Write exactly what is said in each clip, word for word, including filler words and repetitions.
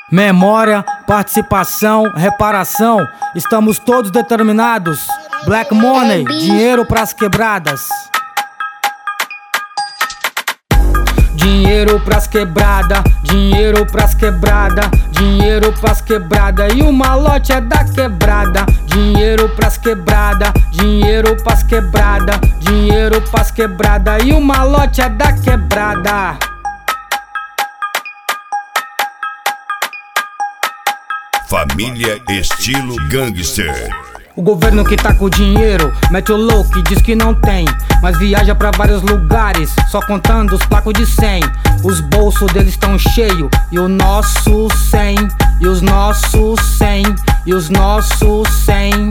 Memória, participação, reparação, estamos todos determinados. Black Money, dinheiro pras quebradas. Dinheiro pras quebrada, dinheiro pras quebrada, dinheiro pras quebrada e o malote é da quebrada. Dinheiro pras quebrada, dinheiro pras quebrada, dinheiro pras quebrada e o malote é da quebrada. Família estilo gangster. O governo que tá com dinheiro mete o louco e diz que não tem, mas viaja pra vários lugares só contando os placos de cem. Os bolsos deles estão cheios e o nosso cem, e os nossos cem, e os nossos cem.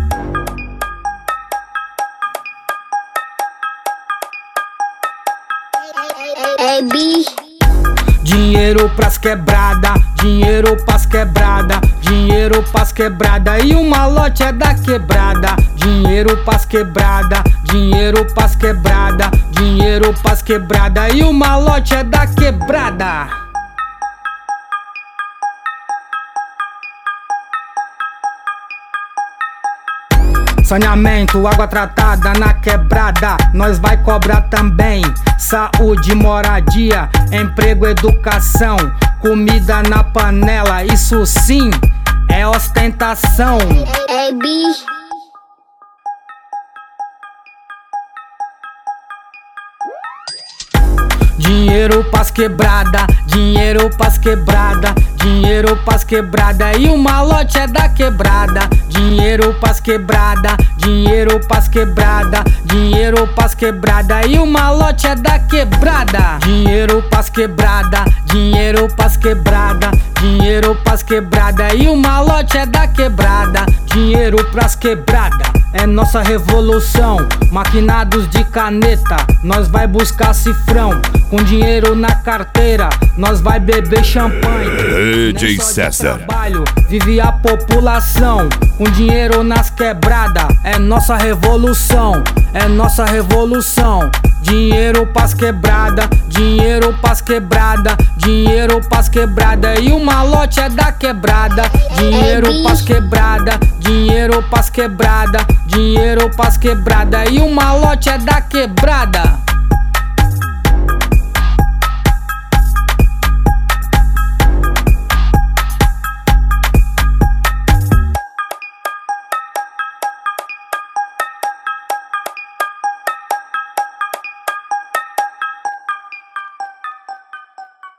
Dinheiro pras quebrada, dinheiro pras quebrada, dinheiro pras quebrada e o malote é da quebrada. Dinheiro pras quebrada, dinheiro pras quebrada, dinheiro pras quebrada e o malote é da quebrada. Saneamento, água tratada na quebrada, nós vai cobrar também. Saúde, moradia, emprego, educação, comida na panela, isso sim é ostentação. É, é, bi. Dinheiro pras quebrada, dinheiro pras quebrada, dinheiro pras quebrada e o malote é da quebrada. Dinheiro pras quebrada, dinheiro pras quebrada, dinheiro pras quebrada e o malote é da quebrada. Dinheiro pras quebrada, dinheiro pras quebrada, dinheiro pras quebrada e o malote é da quebrada. Dinheiro pras quebrada é nossa revolução. Maquinados de caneta, nós vai buscar cifrão. Com dinheiro na carteira, nós vai beber champanhe. D J César. Trabalho, vive a população. Com dinheiro nas quebradas, é nossa revolução. É nossa revolução. Dinheiro pras quebrada, dinheiro pras quebrada, dinheiro pras quebrada e o malote é da quebrada. Dinheiro pras quebrada, dinheiro pras quebrada, dinheiro pras quebrada e o malote é da quebrada.